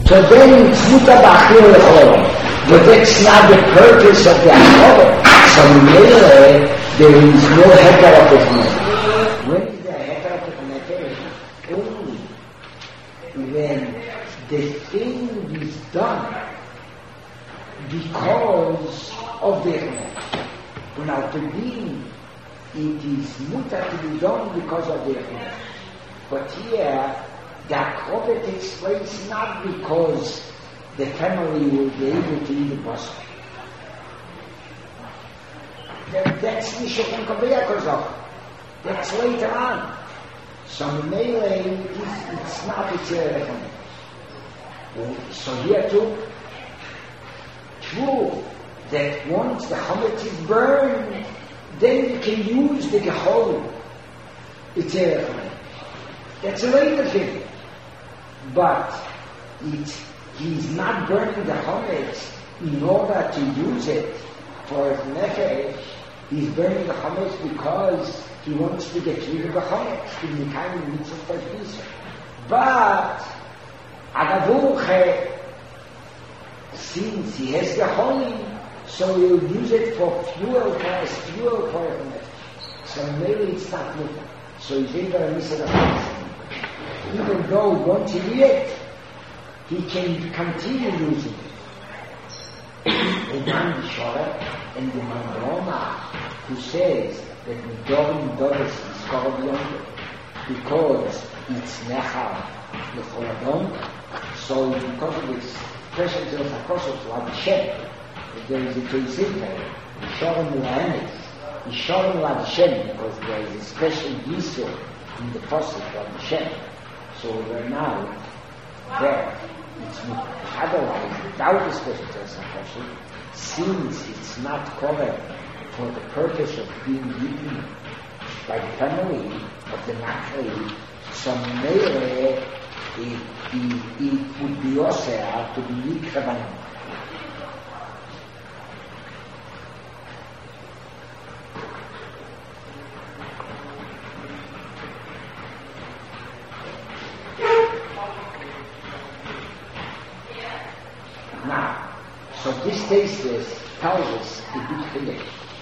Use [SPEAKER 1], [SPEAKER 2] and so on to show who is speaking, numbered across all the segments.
[SPEAKER 1] So then it's muta b'achil l'cholam. But that's not the purpose of the acholam. So really, there is no heter of the nefesh. When is the heter of the nefesh? Only when the thing is done because of the nefesh. When al pidin, it is muta to be done because of the nefesh. But here, the akrova takes place not because the family will be able to eat the basar. That's Nishon Kabeya Kozok. That's later on. So Melee, it's not a tzerech. So here too, true that once the chametz is burned, then you can use the gechol, the tzerech. That's a later thing. But he's not burning the chametz in order to use it for his nefesh. He's burning the chametz because he wants to get rid of the chametz to be kind of mitzvah for his. But Agavuche, since he has the holy, so he'll use it for fuel for his nefesh. So maybe it's not muta. So he's able to miss it. Even though once he eat it, he can continue using it. The man Bishara and the man Roma, who says that Midorim Doris is called younger because it's Nechal Lecholadon. So because of this presence of the Apostle like Hashem, there is a Teisita, Yishorim Laemes, Yishorim Hashem, because there is a special Yisur in the Apostle like Hashem. So we're now there. It's otherwise, without the special Apostle, since it's not covered for the purpose of being eaten by the family of the Nachri, so maybe it would be also to be eaten. Now, so this thesis tells us a big thing.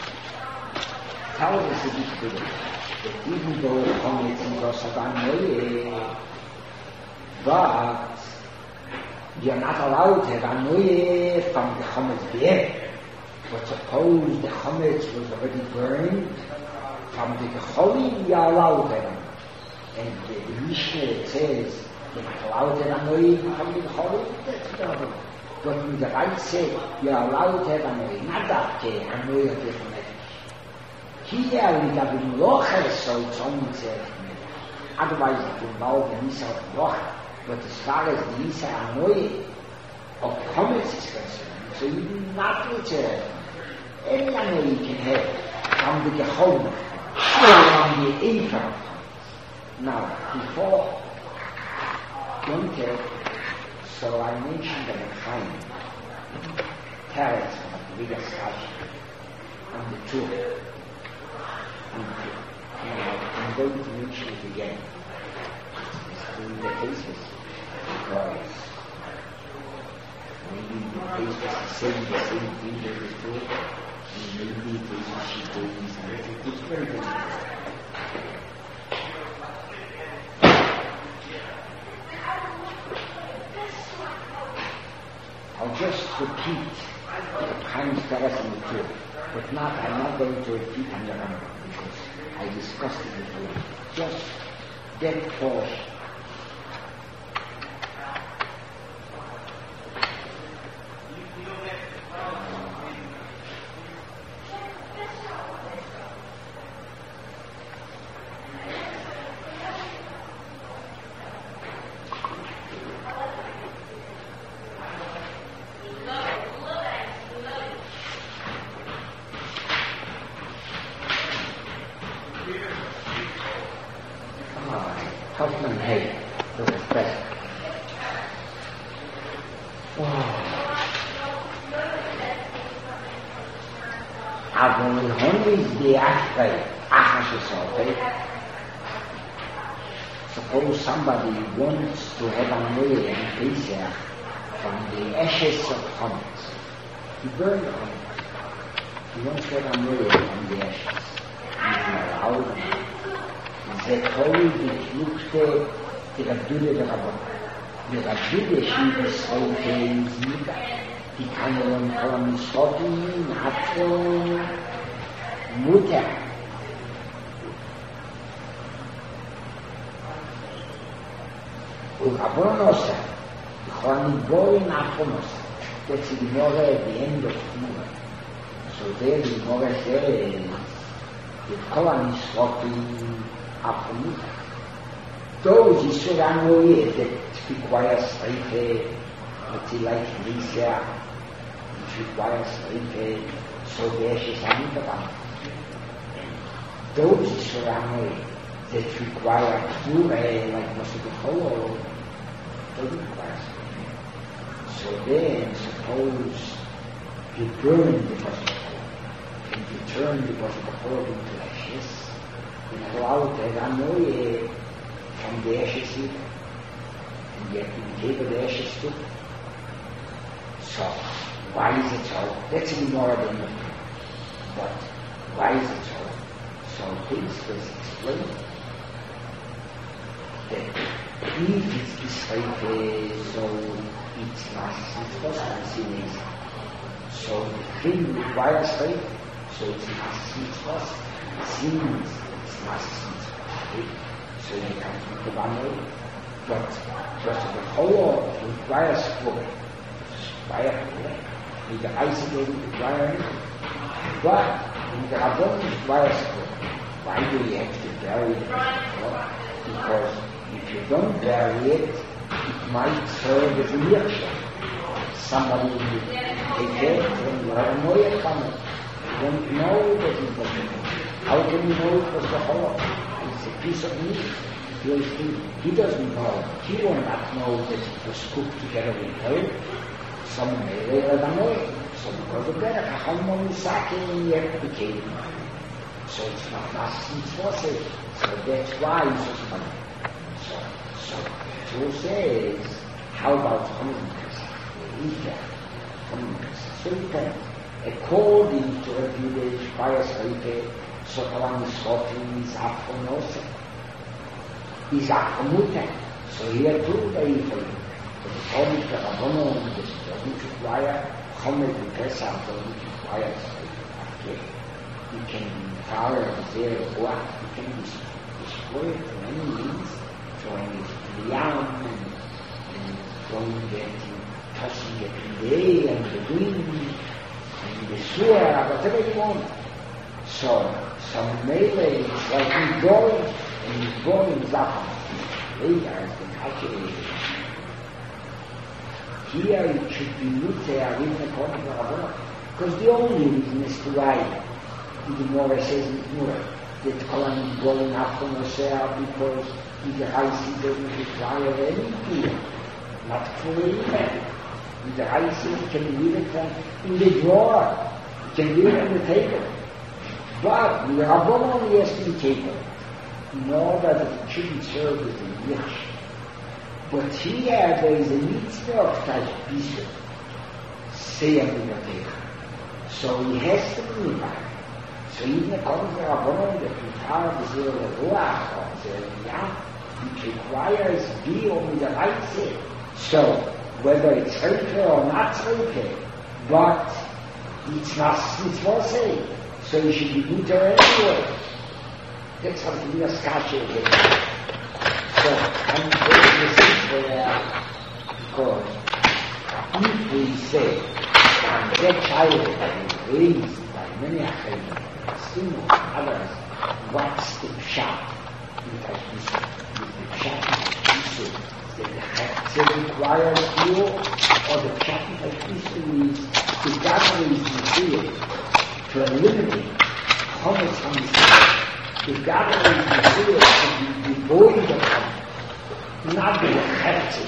[SPEAKER 1] That even though the Chometz in Rosh but you're not allowed to have Anoye from the Chometz there. But suppose the Chometz was already burned, from the Gecholim you're allowed to have. And the Mishnah says you're not allowed to have Anoye from the Gecholim, that's not. But in the right say, you're allowed to have Anoye, not that Anoye of the Chometz. Here we have in Locher, so it's only Tzerech. Otherwise it involves the Nisa of Locher. But as far as the Nisa Anoye of Chometz is concerned, so you do not need Tzerech. Any Anoye you can have from the Gechol, from the Ephah. Now, before Yontel, so I mentioned the Mechaim, Teretz of the Vigas Kashi, and the two. I'm going to mention it again. It's in the cases because maybe the cases is saying the same thing as before, and maybe the cases she's doing something. It's very good. I'll just repeat the times that are in the two, but I'm not going to repeat on the number. I discussed it before. Just that portion. Suppose somebody wants to have a meal in Pesach from the ashes of Hametz. He burned Hametz. He wants to have a mirror from the ashes. He's allowed him. He said, holy, that looked the Rabdude de Rabban. The Rabdude, she was so Zika. Die kann von Schotten, Hatron, Mutter. Und Abonosa, die kann going Abonosa. That's the Gemara at the end of Gemara. So there the Gemara says, the Kolan Schotten, Abonosa. Those is so annoying that requires Strife, but like Lisa, it requires Strife, so there she's having the one. Those is so annoying that require Ture, like Moshe doesn't require Strife. So then, suppose you burn the Moshe and you turn the Moshe into ashes, and allow that annoying from the ashes here, and yet you gave the ashes too. So, why is it so? That's even more than it. But, why is it so? So, things was explained that if it's described so it's not mitzvah, so the thing requires faith, so it's not mitzvah. Since it's not mitzvah. So you can think about it, but just the whole requires for with the isolated requirement, but in the Rabbon requires for. Why do you have to bury it? Because if you don't bury it, it might serve as a reaction. Somebody will take care of it, you have no idea coming. You don't know that it was the whole. How can you know it was the whole? It's a piece of meat. He doesn't know. He will not know that it was cooked together with her. Some may later know it. So because of that, Chacham Musaki yet became. So it's not mitzvah. So that's why it's so funny. So says, how about Hanukkah? So you can, according to the Jewish bias, so Kalam Schotten is Aphronosa. Is Aphromuta. So here too, they for you. But according to the Rabbanon, this doesn't require Chomet and Pesach, doesn't require you can fire there what you can destroy it in any means, throwing it to the yam and throwing it and tossing it in the air and the wind and the sewer, whatever you want. So some melee is like going and going is up. Later has been calculated. Here it should be Mutter, even according to Rabbah, because the only reason is to why the Gemara says in Gemara that Kolan is going up from Osea because the Raisi doesn't require any gear, not for anything. The Raisi can leave it in the drawer, you can leave it on the table. But the Rabbah only has to be taken in order that it shouldn't serve as a Yirsh. But here there is a mitzvah of Tajbisha, so he has to be back. So even according to Rabbanon, that we have the zero ruach or zero yam, which requires be on the right side. So whether it's tzorke or not tzorke, but it's not mitzvah, so you should be muter anyway. That's something we are skashe again. So I'm going to say there because if we say that child that is raised by many Achayim, Stimu, others, what's the pshat? With the pshat that the Chetzer requires you, or the pshat is to gather his material, to eliminate Chometz from his life, to gather his material to be devoid of Chometz, not be a Chetzer.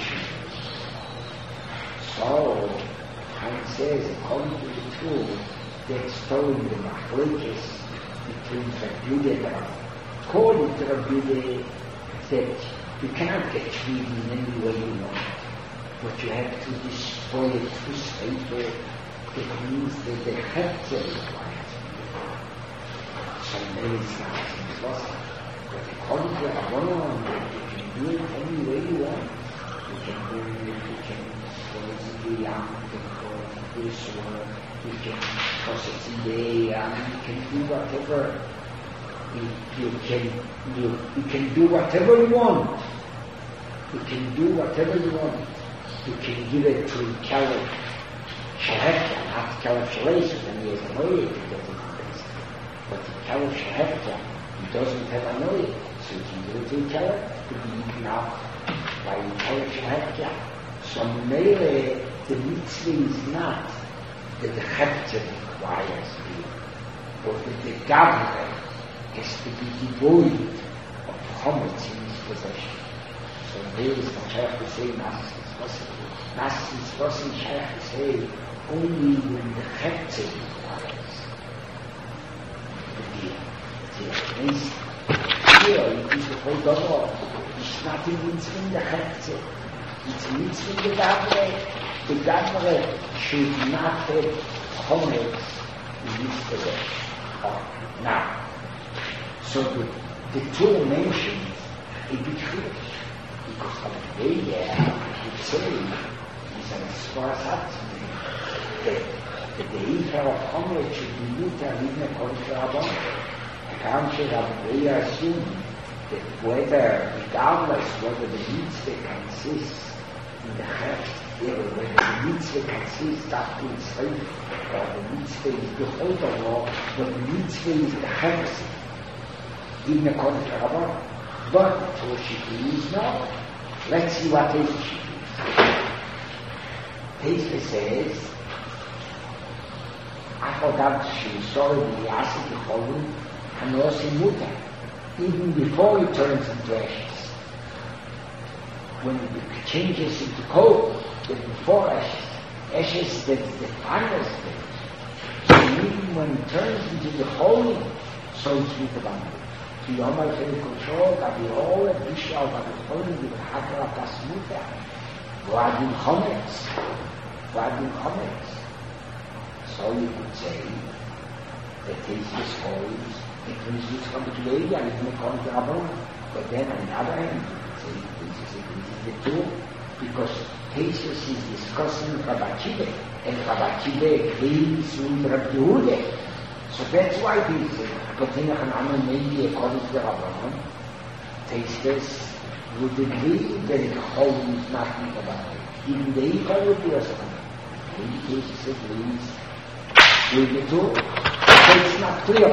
[SPEAKER 1] So, Chaim says, according to the truth, that's throwing the machlokes between Rabbi and Rav. According to Rabbi, that you cannot get treated in any way you want. but you have to destroy it through Sefer. It means that the Hepzer is quiet. So maybe it's not impossible. But according to Rabbanon, you can do it any way you want. You can do it, you can close the yam, you can close the sword, you can cross it in the yam, you can do whatever. You can do whatever you want. You can do whatever you want. You can give it to Caliph Shehefta, not Caliph Shalesha, and he has a noye to get it in place. But the Caliph Shehefta, he doesn't have a noye, so you can give it to Caliph to be eaten out by Caliph Shehefta. So maybe the mitzvah is not that the Hefta requires you, but that the Gavre has to be devoid of chometz in his possession. So there is not shaykh to say Nassis Vosin. Nassis Vosin shaykh to say only when the Hepzer requires the deal. Here it is the whole Dor. It's not in mitzvah the Hepzer. It's mitzvah the Gavre. The Gavre should not have chometz in his possession. Now, so the two mentioned a bit foolish, because of the way they would say is an esforçat that the Eifer of Chometz should be mutar even according to Rabban. Can't Rabbi assume that regardless whether the mitzvah consists in the heft, whether the mitzvah consists up to its faith, or the mitzvah is the holder law, but the mitzvah is the heft, even according to Rabban. But for Shikri is now, let's see what Teifa Shikri is. Teifa says, Achodav Shemsorah V'yasik Yicholun Hanosi Muta, even before it turns into ashes. When it changes into coal, but before ashes, ashes that's the final stage. So even when it turns into the holy, so it's with the bamboo. Die Omer für die Kontrolle, da die Rolle, Bischal, da die Holen, die Hacker, das Mutter. Wo hat den Chometz? So you could say that this holds, it results from the Klei, and it may come to Rabban. But then on the other hand, you could say this is the two, because Tesis is discussing Rabbi Akiva, and Rabbi Akiva agrees with Rabbi Yehuda. So that's why he said, but then maybe according to the Rabbanon, Tesis would agree that the whole is not about it. Even the Eifer would be a second. Maybe Tesis agrees with the two, so it's not clear.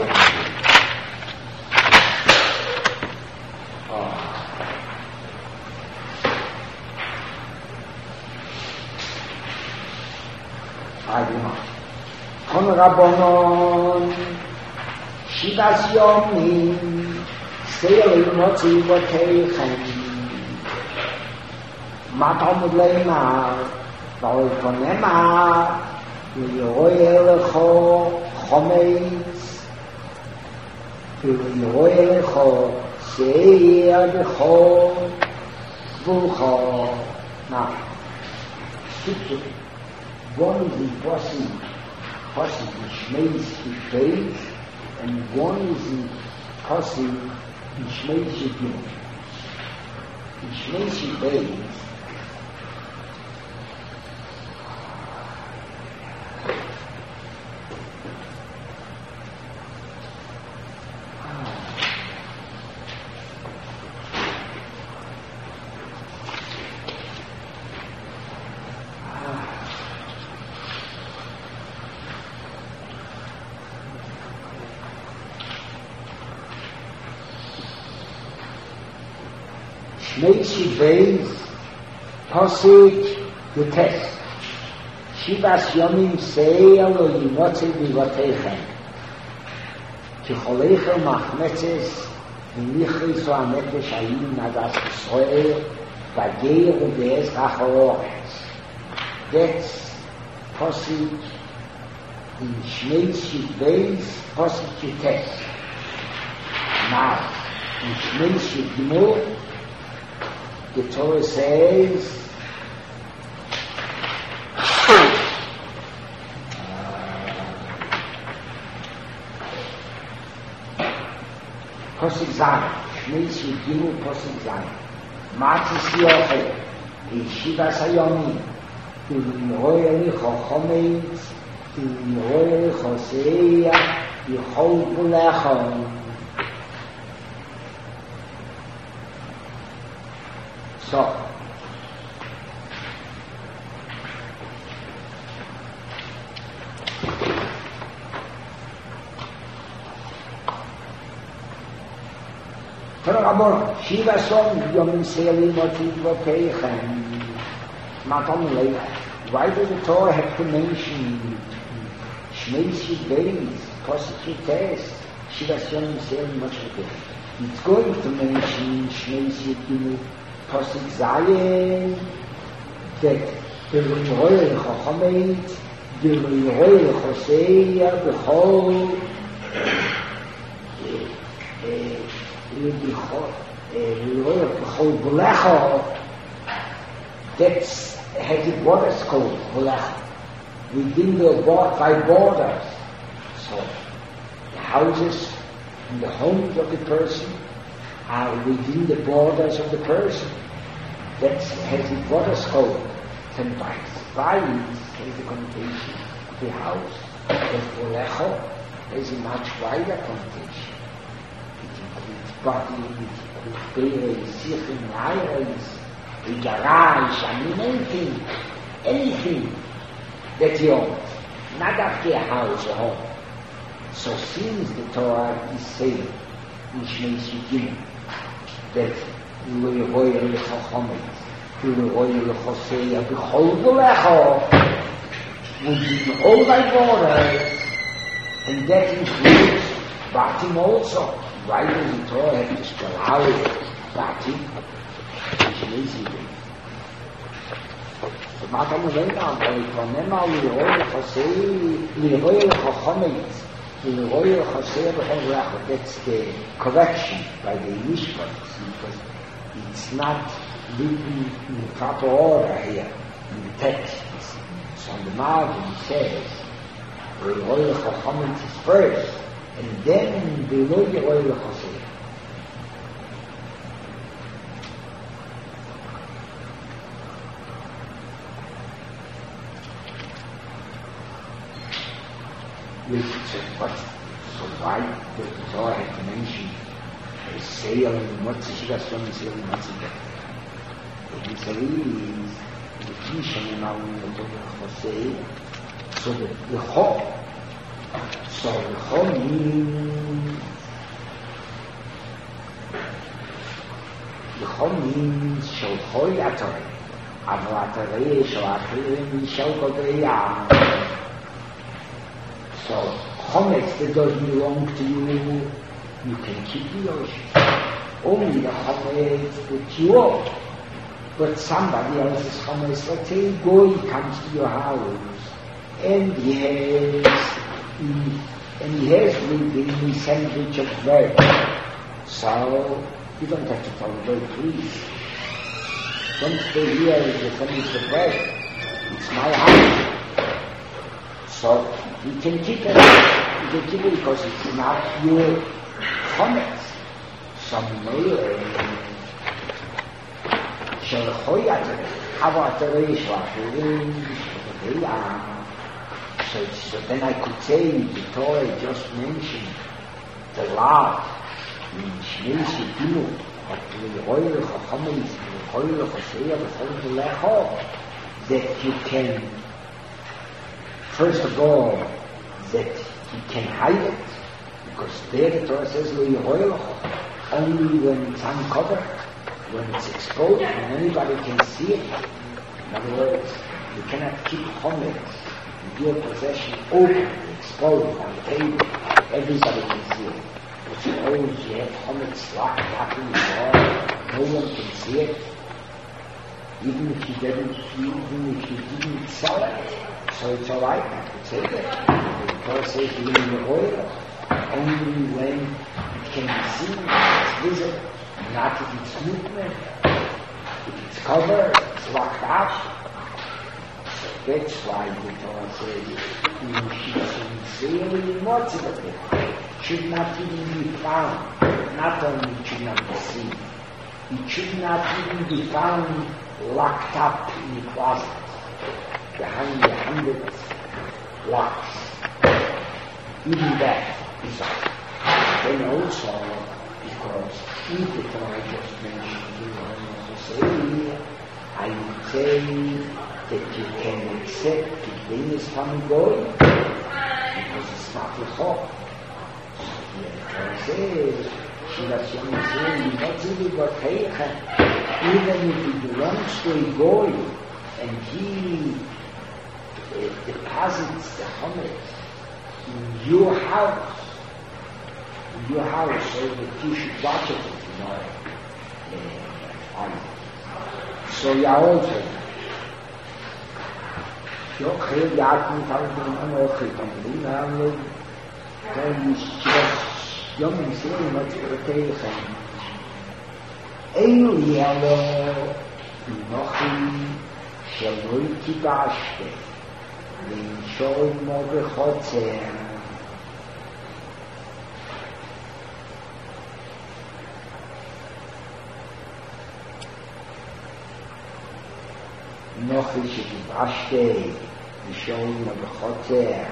[SPEAKER 1] I do not. Kon Rabbanon Shivas Yomim Seil Motzi Voteichen Matamud Leimar Volkonemar V'yoye Lecho Chometz V'yoye Lecho Seir Lecho V'ucho. Now, one is the person which makes the faith, and one is the person which makes the guilt. Which makes the faith. Shmeishi Beis Posik the test. Shivas Yomim Seil Lo Yimotze Bivoteichen Ki Choleichel Machmetzes V'nichris O HaNefesh Hayim Nadas Yisrael V'geir U'be'ez Rachorores. That's Posik in Shmeishi Beis Posik the test. Now, in Shmeishi Gimel, the Torah says, Posik Zayin, Shmeis Yigimu Posik Zayin, Matzis Yochel, Yeshivas Hayomim, Royal Chochomeitz, Royal Choseya, Yechol Bulechon. So, Shiva Son Yom Selim Otivotechem. Why does the Torah have to mention Shmeis Yudbeis, Posik Yutes, Shiva Son Selim Otivotechem? It's going to mention Shmeis Yudbeis, Posik Zayin, that the Royal Chochomet, the Royal Choseya, the whole that has the borders called Bulecha. Within the by borders. So the houses and the homes of the person are within the borders of the person. That has the borders called. And by has the connotation of the house. But Bulecha has a much wider connotation. Body, sichim, irons, a garage, anything that he owns, not after a house or home. So since the Torah is saying in Shmeis Yudbeis that you will royal lechochomet, you will royal lechoseya, b'chol bulecho, would be all thy borders, and that includes Batim also. Why does the Torah have to spell out Batim? It's easy. So Matam Lena, Konema, Liroy Chochomet, Liroy Chosea B'chol. That's the correction by the Yishvot, because it's not written in the proper order here in the text. So on the margin it says, Liroy Chochomet is first. And then below the oil of Hosea. So why does the Torah have to mention a sale and what's the Shiva Son and sale and what's the The Mitzvah is the Kishan and now in the Torah of Hosea. So the whole. So the whole means Sholchoi Atorei, Avo Atorei Shoachrim Sholchoi. So Chometz that doesn't belong to you can keep yours. Only the Chometz that you own. But somebody else's Chometz, let's say a Goy comes to your house and he has with him a sandwich of bread. So you don't have to tell the boy, please. Don't stay here with the sandwich of bread. It's my house. So you can keep it. You can keep it because it's not your chometz. Some Sholchoi Atorei, Avo Atorei Shoachrim Sholchoi. So then I could say the Torah just mentioned the law in Shmeis Yudbeis of the Royal Chochomet, the Royal Choseya, the Royal Bulecho, that you can, first of all, that you can hide it, because there the Torah says only when it's uncovered, when it's exposed, when anybody can see it. In other words, you cannot keep chometz. Your possession open, exposed on the table, everybody can see it. But suppose you have chometz locked up in the door, no one can see it. Even if you didn't sell it, so it's all right. I could say that. The Torah says in the oil, only when it can be seen, it's visible, not if it's movement. If it's covered, it's locked up. That's why the Torah says, you should sincerely motivate it. should not even be found. Not only it should not be seen, it should not even be found locked up in the closet behind 100 locks. Even that is off. Then also, because if the Torah just mentioned I would say that you can accept the Venus from God because it's not the hope. The Torah says, even if he belongs to a goy and he deposits the chametz in your house, so that you should watch it tomorrow. So you also Yochel Yaakov Talmud Anochi Talmud Anochi Talmud Yom Yisrael Matzoteichen Einu Yelo Nochi Sheloi Kibashte V'Inshoi Mo B'Chotzer Nochi Shekibashte V'Inshoi Mo B'Chotzer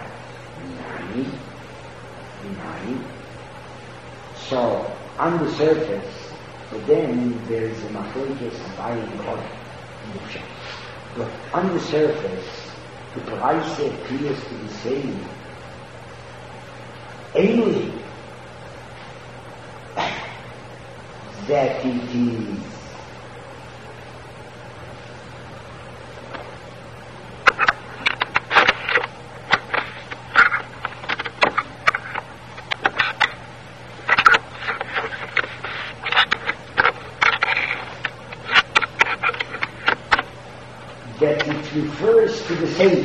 [SPEAKER 1] Minani. So, on the surface, but then there is a machlokes Abaye and Rava in the pshat. But on the surface, the Braise appears to be saying, only that it is refers to the same.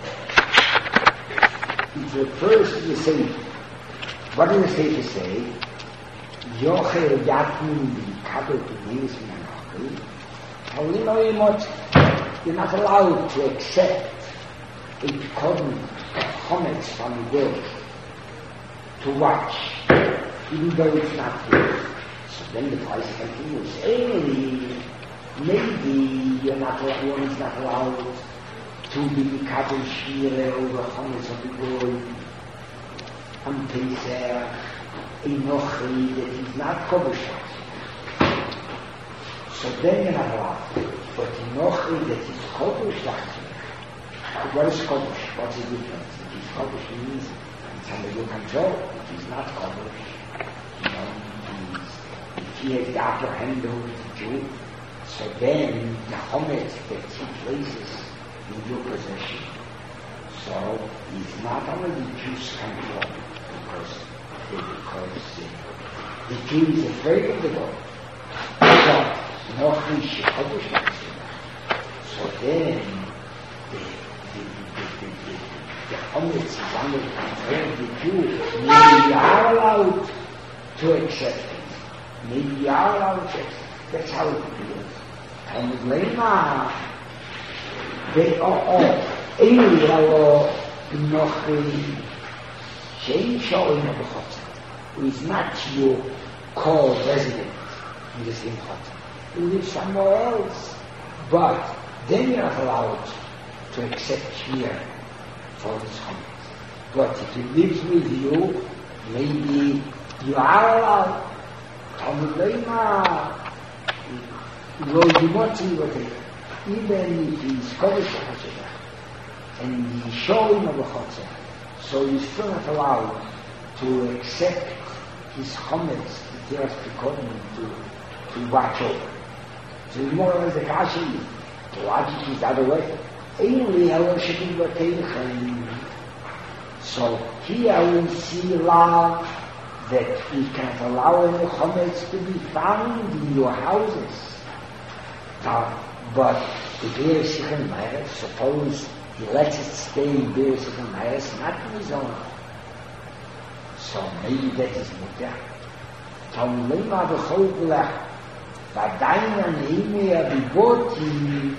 [SPEAKER 1] It refers to the same. What does the Sefer say? Yochel Yaakov Kabel to Meis Minachol. You're not allowed to accept a common chametz from the world to watch, even though it's not good. So then the price continues. Maybe one is not allowed to be Kabel Shire over chametz of the world on Pesach, a Nochi that is not Kodesh. So then you're not allowed. But a Nochi that is Kodesh, what is Kodesh? What's the difference? It is Kodesh means somebody you control. It is not Kodesh. If he has the upper hand over the Jew, so then the chametz that he places in your possession. So it's not only the Jews control, because the Jew is afraid of the Lord. But Nochi Shekodesh. So then the chametz is under the control of the Jew. Maybe you are allowed to accept it. Maybe you are allowed to accept it. That's how it feels. And Lema, they are all Eilao Nochi Shein Shoin of the Chotzer, who is not your co-resident in the same Chotzer. Who lives somewhere else. But then you're not allowed to accept here for his chametz. But if he lives with you, maybe you are allowed. Talmud Lema, even if he's Kodesh HaChotzer and he's showing of the Chotzer, so he's still not allowed to accept his chametz that he has to come to watch over. So the more as the Kashi, the logic is the other way. So here we see love that he can't allow any chametz to be found in your houses. But the Be'er Sichon Meres, suppose he lets it stay in Be'er Sichon Meres, not in his own. So maybe that is mutter. Talmud Lema B'chol Gulach, V'adayin An'imei Abiboti,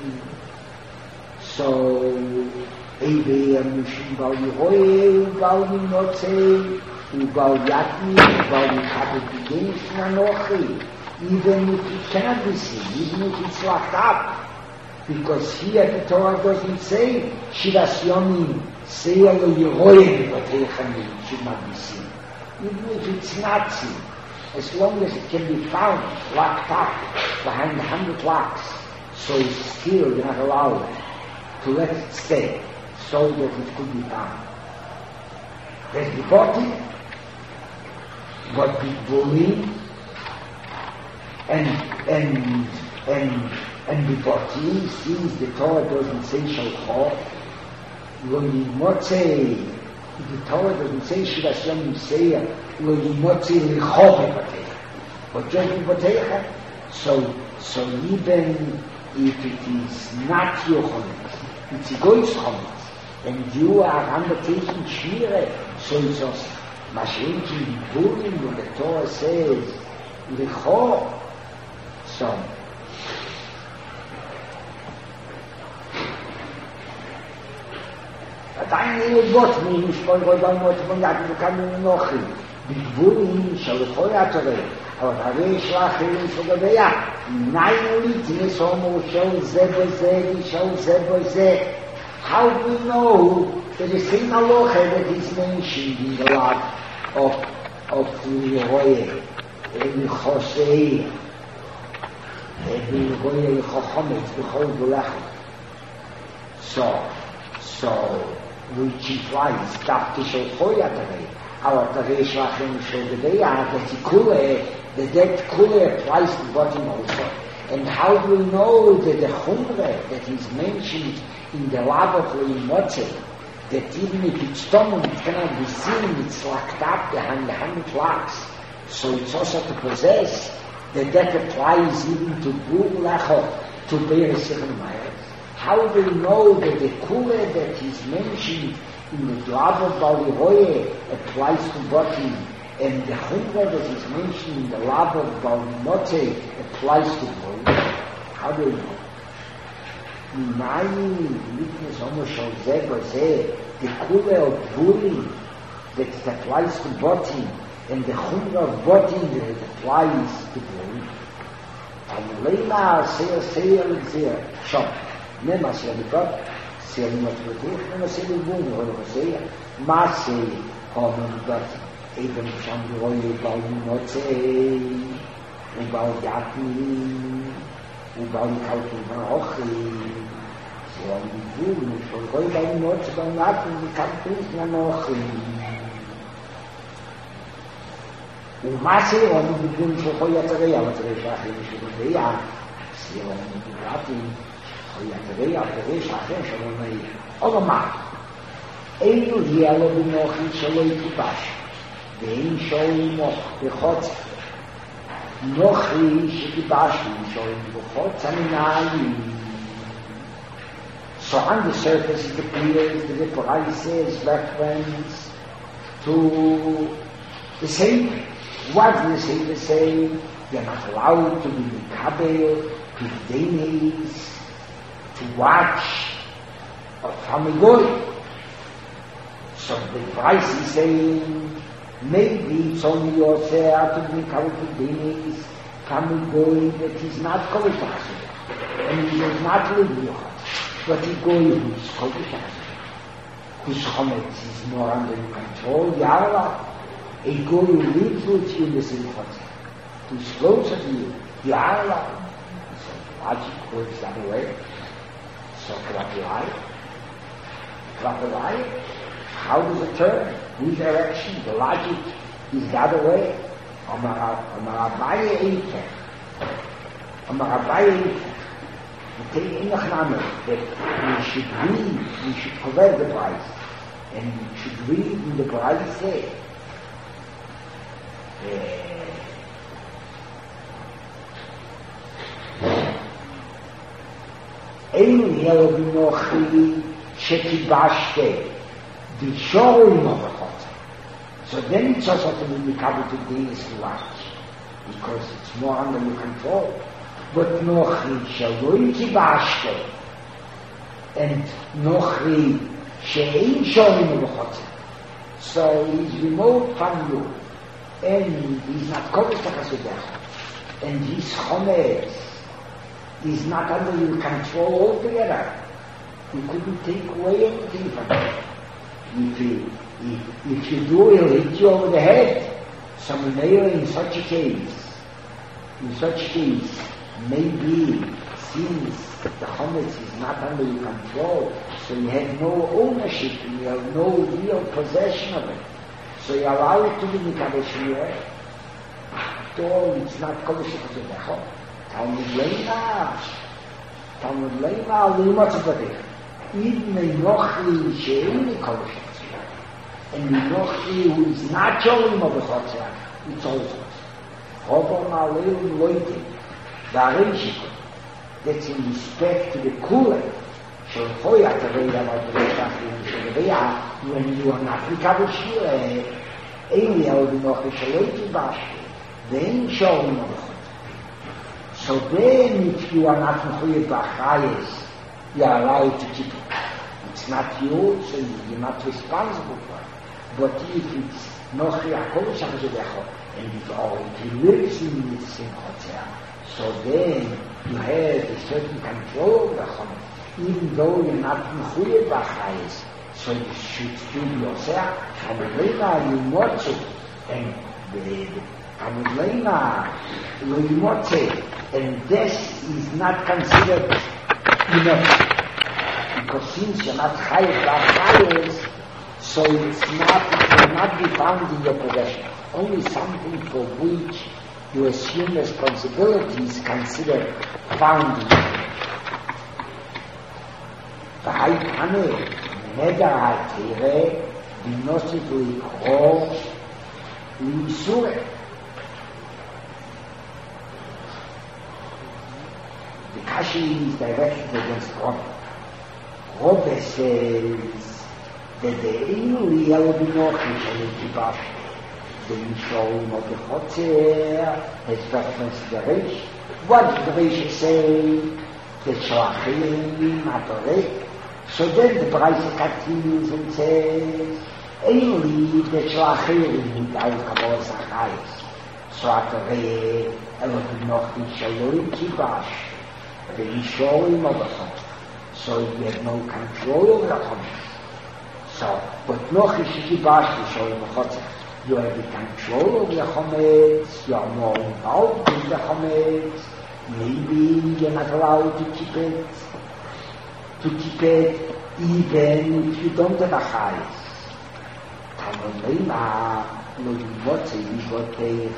[SPEAKER 1] so Eibei Amushim Bal Yehoye Gal Minotzei, Ubal Yatmi, Ubal Mikabel Beginnings from Anochi, even if it cannot be seen, even if it's locked up. Because here the Torah doesn't say, Shiras Yomim, say Elo Yeroyim, but Eichanim should not be seen. Even if it's not seen, as long as it can be found, locked up, behind 100 locks, so it's still not allowed to let it stay, so that it could be found. There's the body, but the bully, and the body, since the Torah doesn't say Shalchot, Lo Yimotze, the Torah doesn't say Shiras Yomim say Lo Yimotze Lichov B'Batecha, but just B'Batecha. So even if it is not your chometz, it's a goy's chometz, and you are undertaking shmire, so it's also Mashenki Burim, when the Torah says Lichov, so עדיין ללבוט משפול גודל מות בנגעת וכאן מנוחים בגבולים של חוי התורה אבל הרי שלחים שגביה נעים וליטנס הומו של זה בזה ושל זה בזה. How do we know that the same halacha that is mentioned in the lot of Yehoyah and Chosei and Yehoyah and Chochometz b'chol v'lechem? So which implies that the Shalchoya Tarei, our Tarei Shlachim Shalgedeya, that that Kule applies to bottom also. And how do we know that the Chumre that is mentioned in the Lav of Leimotze, that even if it's stolen, it cannot be seen, it's locked up behind 100 locks, so it's also to possess, that applies even to Bur Lecho, to Be'er Sechem Mayas. How do we know that the Kule that is mentioned in the Lav of Balihoye applies to Botim, and the Chumra that is mentioned in the Lav of Balimote applies to Boy? How do we know? Minayi witness Homo Shal Zeh Bazeh, the Kule of Burim that applies to Botim, and the Chumra of Botim that applies to Boy. And Leila Seir Shop. Nema se alikat, se alimatrutuch, nema se libun, or se ma se homendat, even sham roy bal motze, ubal yatmi, ubal kautu manochi, se alibun, so roy bal motze, bal yatmi, kapris manochi. Umase homendat, so hoyatarei, amatarei shachim, shibudei, se homendat, ויתרי הפרש האחר שלו נעיר. אבל מה? אין יהיה לו במוחי שלא יקובש, ואין שואל מוח בחוץ. נוחי שקיבשנו שואל בחוץ המנהלים. So on the surface it appears that the prices reference to the same. What do you say the same? They are not allowed to be Mikabel, to the Danes, to watch from a goy. So the price is saying, maybe it's only yourself to be covered with Danes, from a goy that is not covered to us, and he does not live in your house, but a goy who is covered to us, whose chometz is more under your control, Yarla, a goy who lives with you in the city house, who's closer to you, Yarla. So logic works that way. So Klapelai, how does it turn? Which direction? The logic is the other way. Amarabai Eike. We take in the Chname that we should provide the price, and we should read in the price say, אין יהיה בנוחי שכיבשת בשורים ובחוצה. So then it's also to be covered to be is to watch, because it's more under your control. But נוחי שלא כיבשת, and נוחי שאין שורים ובחוצה. So he's remote from you, and he's not Kodesh Tachasudecha, and his Chometz is not under your control altogether. You couldn't take away anything from him. If you do, he'll hit you over the head. So in such a case, maybe since the Chometz is not under your control, so you have no ownership, and you have no real possession of it. So you allow it to be Mikadosh Shmira. After all, it's not Kodesh Tachasudecha. Talmud Leina, Limot Tzaddik. Even a Nochri she'ein Kodesh Tachasudecha. And the Nochri who is not showing of the Chotzah, it's also. Hobo Ma'aleim Loite, the Arishiko. That's in respect to the Kula. When you are not Mikadosh Shmira, only how the Nochri she'ein Tibashki, then showing of the Chotzah. So then, if you are not Mechuyet B'Achayes, you are allowed to keep it. It's not yours, so you're not responsible for it. But if it's Nochri HaKodesh HaKodesh, and if he lives in this Simchotzeh, so then you have a certain control of the Chometz, even though you're not Mechuyet B'Achayes, so you should still be yourself. Hamudleina Yumotzu, and Hamudleina Yumotzu, and this is not considered enough. Because since you're not Chayes, so it will not be found in your possession. Only something for which you assume responsibility is considered found in you. The Haitane, Neder HaTeire, Binosit Likro, L'Isure. The Kashi is directed against Robbe. Robbe says that the Inuli Elobinochi Shalikibash, the Yishorim of the Chotzeh, has reference to the Reish. What did the Reish say? The Shalachim Atorek. So then the Braise continues and says, Inuli the Shalachim Al Kabbalah Zachayis. So Atorek Elobinochi Shalikibash. The Yishorim of the Chometz. So you have no control over the Chometz. So, but Nochi Shikibash Yishorim of the Chometz. You have the control over the Chometz. You are more involved in the Chometz. Maybe you're not allowed to keep it. Even if you don't have a Chayes. Talmud Leina, Lo Yimotze Yishvotech.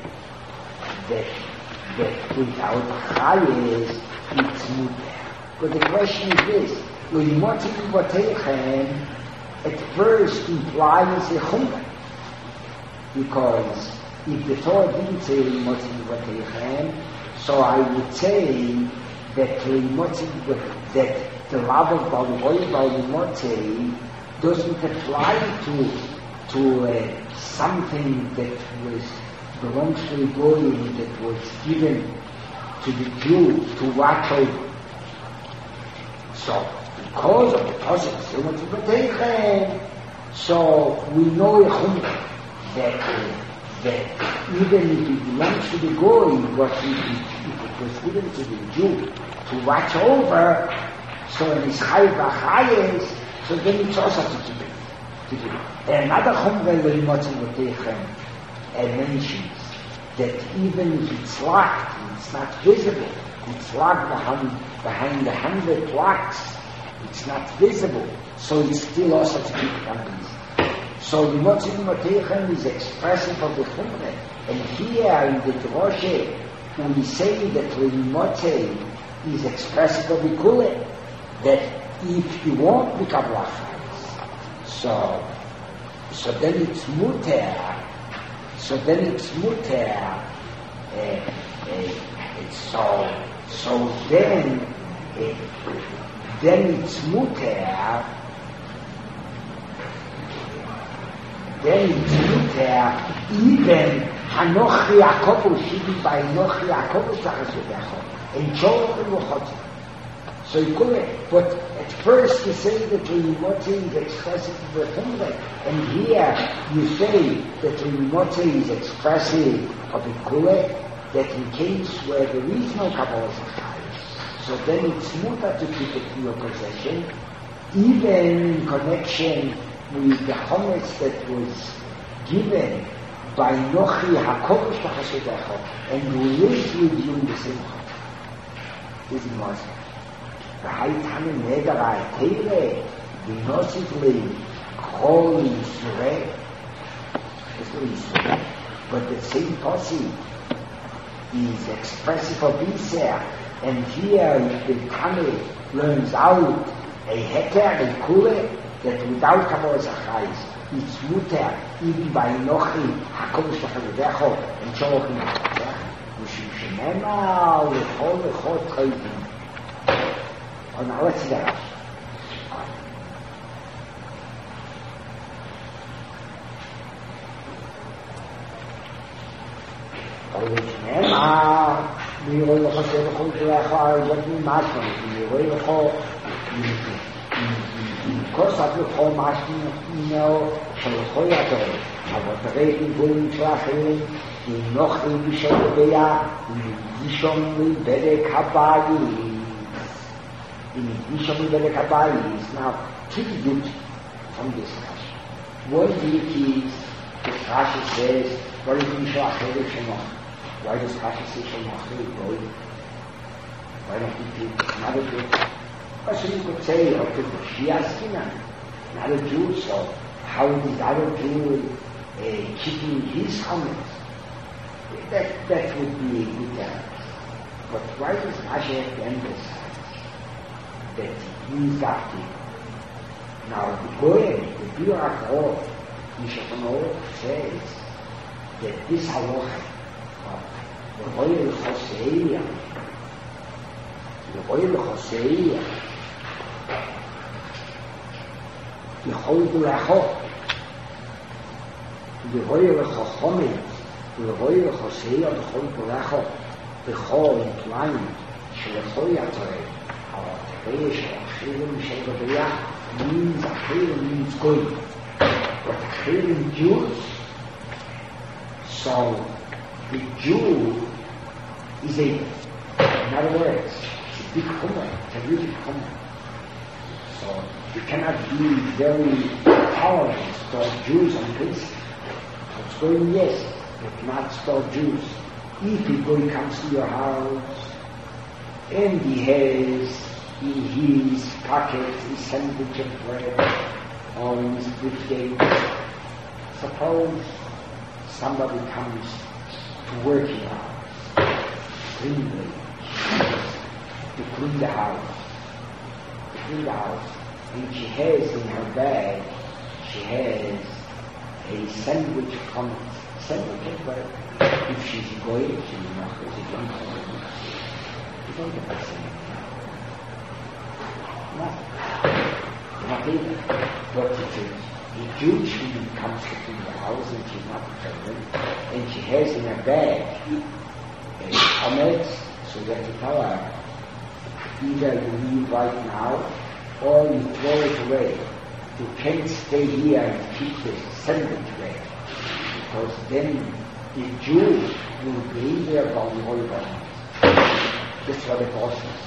[SPEAKER 1] That without Chayes, it's muter. But the question is this: Lo Yimotze Yishvotechem at first implies a chumrah, because if the Torah didn't say Lo Yimotze Yishvotechem, so I would say that that the love of Lo Yimotze doesn't apply to something that belongs to the Goy, that was given to the Jew to watch over. So, because of the process, so we know that even if it belongs to the Goy, what if it was given to the Jew to watch over, so in his Chayes, so then it's also to keep it. Another Chumrah mentions that even if it's locked, it's not visible, it's locked behind the 100 locks, it's not visible, so it's still also to keep it unbelievable. So the Motzim is expressive of the Chumrah. And here in the Droshe, when we say that the Motzim is expressive of the Kule, that if you won't become Lachais, so then it's muter. So then it's muter. Then it's muter. Even Hanochi Yaakov should be by Hanochi Yaakov Shachasudecha. And Chol Luchot. So you could, but at first you say that Rimotze is expressive of the Chumre, and here you say that Rimotze is expressive of the Kule, that in case where there is no Kabbalah Zachayis, so then it's mutter to keep it in your possession, even in connection with the Chometz that was given by Nochi HaKodesh B'Chasodecha, and who lives with you in the Simcha. This is what והייתנו נדר התירה ונוסיף לי כל ישראל. But the same posse is expressive of Israel, and here the Tane learns out a heter, a kule, that without Kabbalah Zachayis, it's mutter, even by Nochi HaKodesh B'Chasodecha, and Sholoch Nechazach, משום שנאמר לכל חייבים. Oh, now let's see that. אני רואה לך שבכל כלך זאת משהו, אני רואה לך כוס עד לכל משהו שלכל יתר, אבל תראה אם גולים שלכם, אם נוחים בשלביה, אם ישום לבדק הבית, in Yisham Belek Habayis is now pretty good from this Rashi. One week is, this Rashi says, why does Rashi say Shemach? Why don't we do another good? So you could say, okay, the Shiaskina, not a Jew, so how is the other Jew keeping his comments? That would be a good answer. But why does Rashi have to emphasize that he is active? Now the Goyen, the Biur Mishatanor says that this halacha of the Goyen Choseia, the Chol Gulachot, the Goyen Chochomet, the Goyen Choseia, the Chol Gulachot, the Chol inclined, Shelechol Yatorei, means Achirim means going. But Achirim Jews, so the Jew is able. In other words, it's a big chumrah, it's a really chumrah. So you cannot be very tolerant toward Jews on this. What's going, yes, but not toward Jews. If a boy comes to your house and he has in his pocket his sandwich of bread or his briefcase, suppose somebody comes to work in the house, to clean the house, and she has in her bag, she has a sandwich of bread. If she's going, she will not go to drunk or you don't get that sandwich. Not even. But the Jewish woman comes to clean the house and she's not pregnant, and she has in her bag a chometz, so you have to tell her, either you leave right now or you throw it away. You can't stay here and keep the sandwich ready, because then the Jew will be there about the whole body. That's what it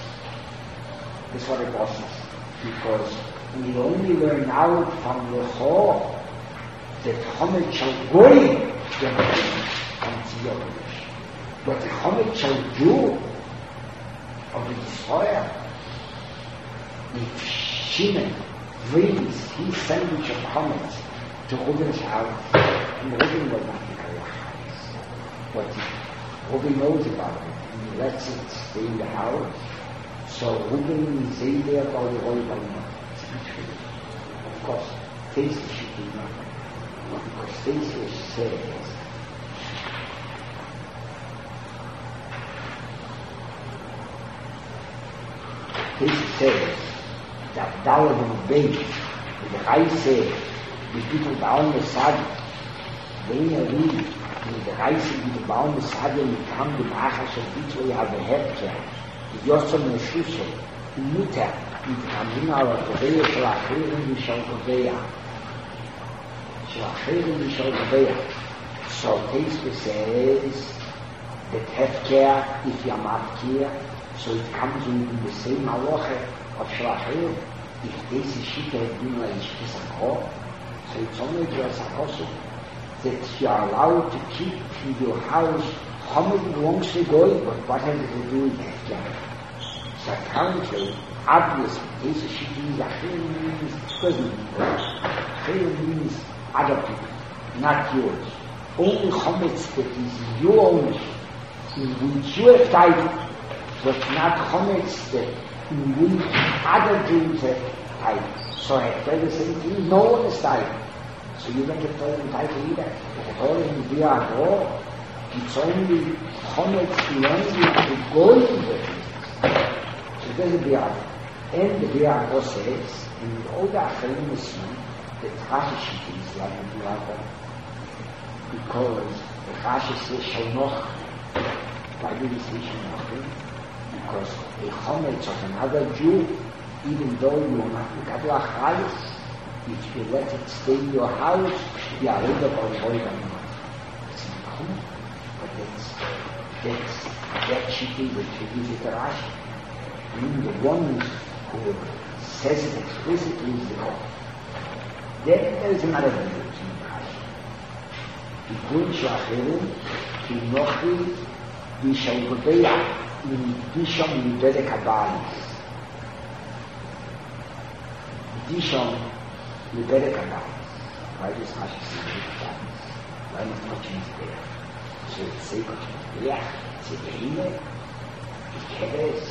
[SPEAKER 1] was. Because we only learn out from the Chor that Chometz shall go in the Yorush. But the Chometz shall do of the destroyer. If Shimon brings his sandwich of Chometz to Reuben's house, and Reuben will not be very wise. But Reuben knows about it, and he lets it stay in the house. So Reuben is in there for the whole body. Of course, Taisa should be nothing. Because Taisa says that Dalam and Bein, the Reise, the people down the Sadi, when you read the Reise, the Baum the Sadi, and come the Machash of Vitri have the head. Yosem Meshusha, Mutter, mit Ramina oder Korea, Schlacherin, die Schalkorea. Schlacherin, die Schalkorea. So, Tespe says that Hefker, if Yamatkia, so it comes in the same halacha of Schlacherin, if this is Shita had been like Shkisakor, so it's only just a also that you are allowed to keep in your house how many belongs to God, but what has it to do with Hefker? So apparently, obviously, this is Shita means doesn't mean God. Chayim means other people, not yours. Only chometz that is your ownership, in which you have title, but not chometz that in which other Jews have title. So I tell the same thing, no one is title. So you don't get title either. But all in the Biyah, it's only chometz belonging to God in the business. So there's the Biyah. And the Biyah says, in all the Achalim Islam, that Rashi is like the Biyah, because the Rashi says Shaloch, why do we say Shaloch? Because a chometz of another Jew, even though you are not Mikadu Achayis, if you let it stay in your house, you are rid of all Hoy Gamimah. It's not chometz, but that should be the Tzivis at Rashi. I mean, the ones who says it explicitly is the chometz. Then there is another one. תיקון שאחרים, כי נוחי בשלגותיה מדישון מבדק הבייס. דישון מבדק הבייס. Why does Rashi say מבדק הבייס? Why not much מזבח? שזה כל שמזבח, זה בהימה, זה כבש,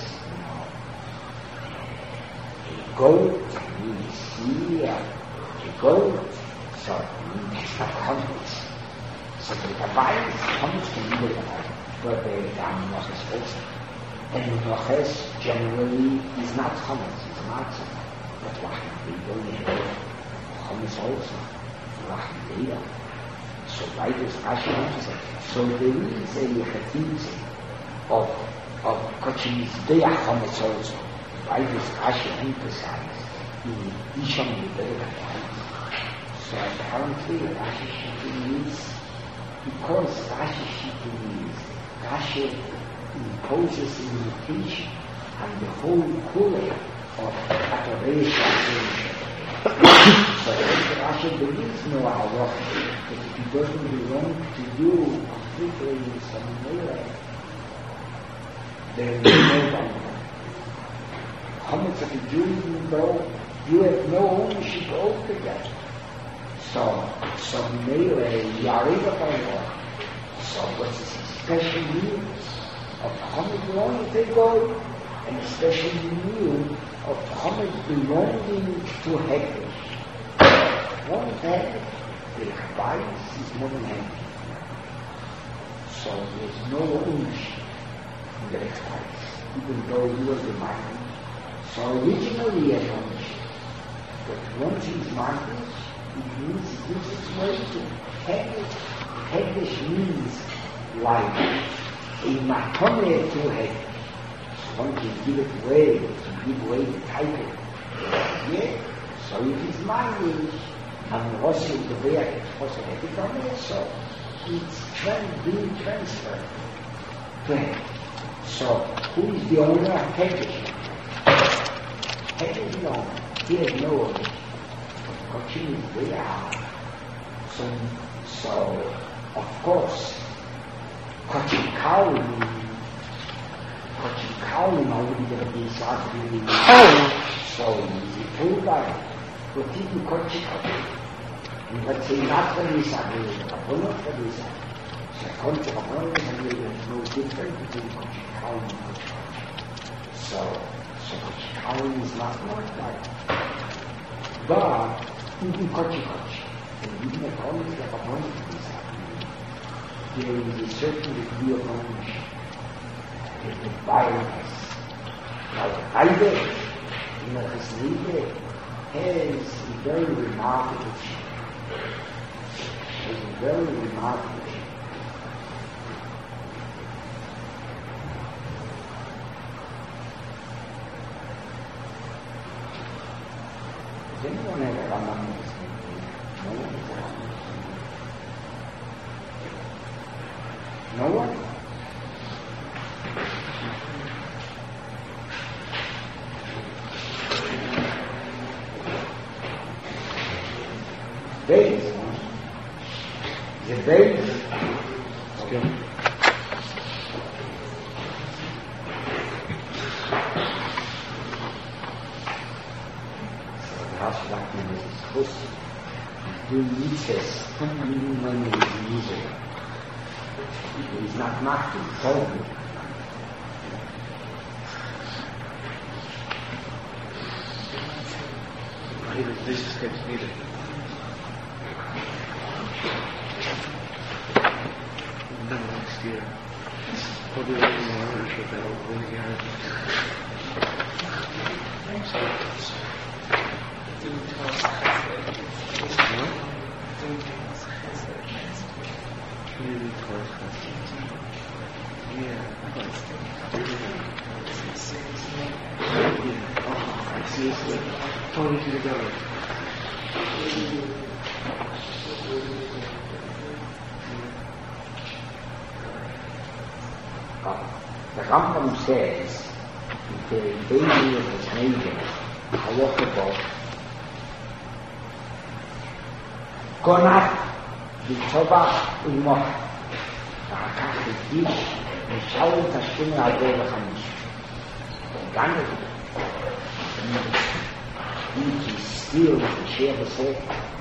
[SPEAKER 1] a goat, means here, a goat, so it's not confidence. So the Kabbalah comes to me with but the Noches also. And Noches generally is not Chometz, it's not so. But Lachim only have Chometz also. Lachim Leila. So why does Rashi emphasize? So there is a Yechatinze of Kochim's Be'ah Chometz also. Why does Rashi emphasize in Isham Be'ah Chometz? So apparently Rashi means because Rashi Shita means Rashi imposes a limitation on the whole kula of Atareisha. So Rashi believes no halacha that if it doesn't belong to you completely in some way, there is no value. Chometz of a Jew, even though you have no ownership over that. So Meire, Yareva Paimor. So what's this special news of Chometz belonging to God, and a special news of Chometz belonging to Hekdesh. One thing, the Kabbalah is more than Hekdesh. So there's no ownership in the Kabbalah, even though you are the mind. So originally he had ownership, but once he's minded, it means it gives its way to Hekdesh. Hekdesh means like a matomeh to Hekdesh. So one can give it away, to give away the title. Yeah? So it is mine, and also the way I can also have it on it, so it's being transferred to Hekdesh. So who is the owner of Hekdesh? Hekdesh is the owner. He has no owner. Continue they are. So of course, Kochikauli now will be exactly so easy to buy. But even Kochikauli, let's say not for this, but not for this. So Kochikauli is no different between Kochikauli and Kochikauli. So Kochikauli is not more like. But even Kochikauli, and even a promise like a promise is happening, there is a certain degree of ownership that the buyer has. Now the Heider, in the Cheslibe, has a very remarkable shape. Has a very remarkable shape. one has a Rambam. No one has a Rambam. No one? Base. The base. Okay. Raschlacken ist es Kuss. Du liebst es, when you use it. It's not nothing, totally.
[SPEAKER 2] This is going to be the next year. Probably like in the ownership that'll win again. Totally to the government.
[SPEAKER 1] The Rambam says the baby of his neighbor, Halachah, Konach, B'Tovach, U'Moch, V'Hakach B'Dish, V'Shaul Tashkun L'Ador L'Chamish. Gange, he steals the share of the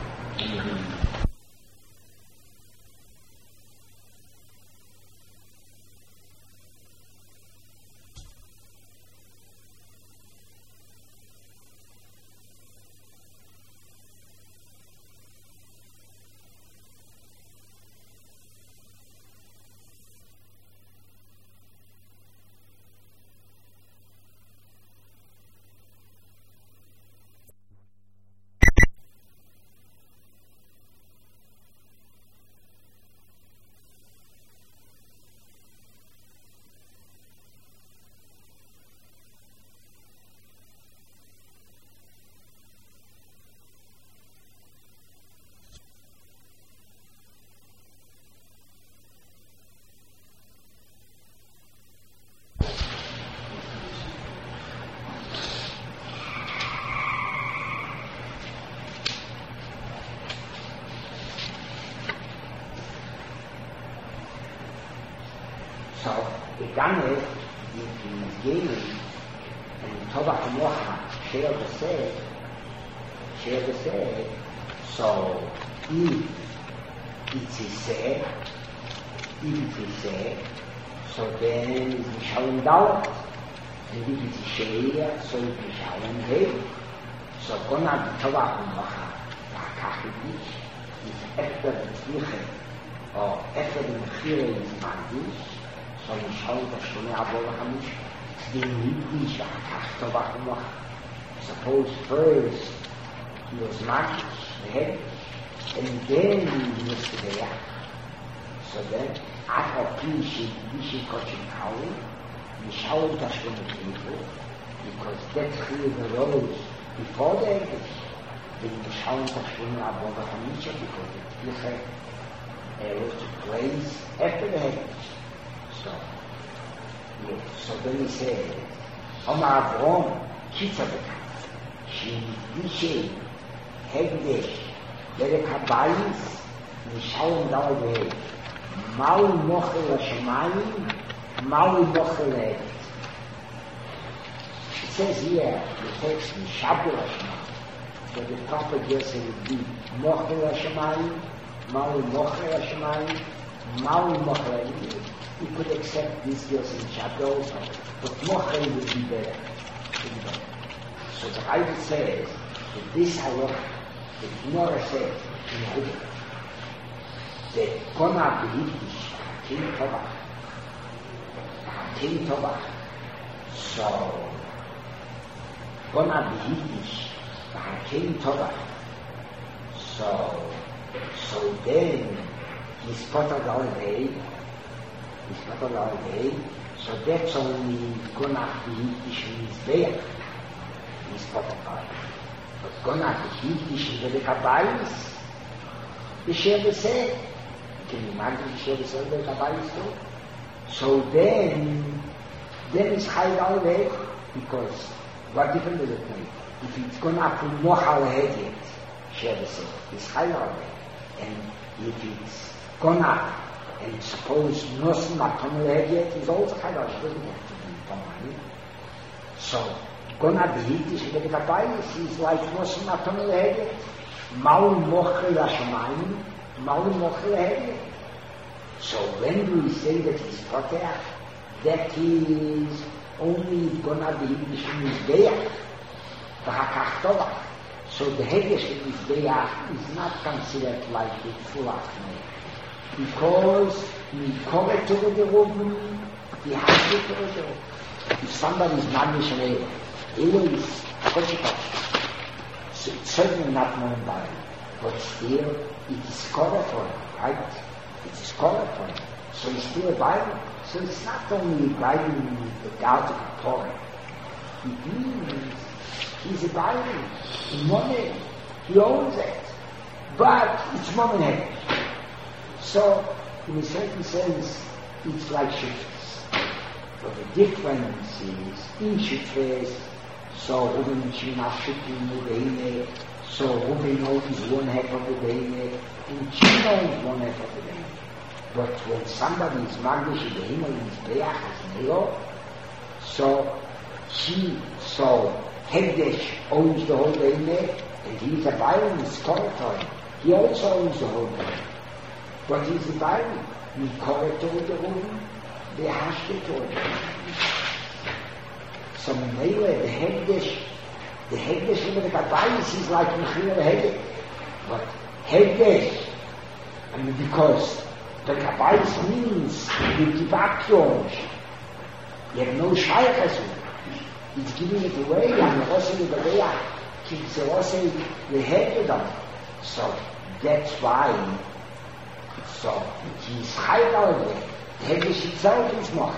[SPEAKER 1] So, Gange, die gehen, and Tovach Mocha, share the say, so, if it is said, so then it is showing down, and if it is share, so it is showing head. So, Gona Tovach Mocha, Vakachidich, is after the Tzlichet, or after the Mechire is Mandish, so you show the Shuni Abol Hamish, the Yiddish, Tovach Mocha. Suppose first he was Makish, the head, and then he was the Yak. So then, after Kishi Kochin Kauli, he showed the Shuni people, because that clear the rose before the English. Then he showed the Shuni Abol Hamish, because the Tzlichet was to place after the English. So then he said, Omar Avrom, Kitzabeka, Shidishe, Hegdesh, Derek Habayis, Nishalim Dalvei, Maui Mochel HaShemayim, Maui Mochel HaEretz. It says here, the text, Nishabu HaShemayim, that the proper gesture would be Mochel HaShemayim, Maui Mochel HaShemayim, Maui Mochel HaEretz. We could accept these girls in chapter also, but Mochel would be better. So the Bible says that this halacha, the Gemara says in Hudek, that Kona B'Hiddish, Hakim Tovach, so Kona B'Hiddish, Hakim Tovach, so then he's put out all day. So that's only Konach B'Hiddish is there. He's put apart. But gonna be heat the Kabbalists. They share the same. Can you imagine they share the same with the Kabbalists too? So then it's high already, because what difference does it make? If it's gonna put more ahead yet, share the same. It's high already. And if it's gone up, and suppose nothing not come ahead yet, it's also high already. It doesn't have to be done. So, gonna be hit with the Kabbalists is like nothing not come ahead yet. Maul mochel Hashemayim, maul mochel ahead yet. So when we say that he's Potach, that is only gonna be in Mizbeach, the Hakach. So the Hegesh in Mizbeach is not considered like the full Achmei. Because we come to the Rubin, we have to do it. If somebody is Magnish and Elo is Koshikosh. So it's certainly not known by him. But still, it is covered for him, right? It is covered for him. So he's still a Bible. So it's not only Bible the out of the Torah. It means he's a Bible. In money, he owns it. But it's money. So, in a certain sense, it's like shifts. But the difference is, in shifts, so Ruben Shimashiki Mudeine, so Ruben owns one half of the day, and China owns one half of the day. But when somebody is Magnish in the Himmel in his Beach as Neo, so Hegdesh owns the whole day, and he's a Byron, he's Korator. He also owns the whole day. But he's a Byron, he's Korator the Ruben, they have to do it. So Mele, the Hegdesh over the Kabbalists is like Mechir the Hegdesh. But Hegdesh, I mean, because the Kabbalists means you give up yours. You have no Shaykhas. It's giving it away, and also the Badeya keeps also the head of them. So that's why, so he's high out there. The Hegdesh itself is more.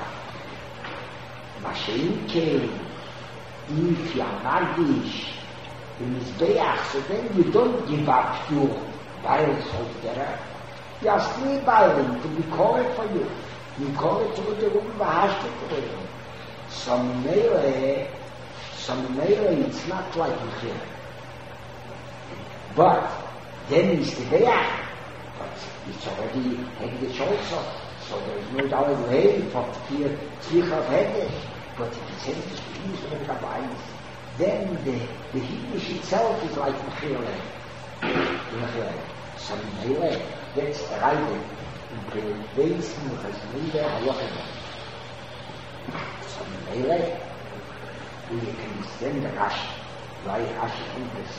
[SPEAKER 1] Mashenke, if you are Magdish, in Mizbeach, so then you don't give up your violence altogether. You are still violent to be called for you. You call it to the room, some melee, it's not like Mechir. But then it's the Beach, but it's already Hegdesh also. So there is no doubt way for the Tzlich of Hegdesh. But if it's Hegdesh to use the Kabbalists, then the Hegdesh itself is like Mechir. Some melee, that's the right in the base of the Chazmida Halacha. Some melee, we can stand the Rashi, why Rashi enters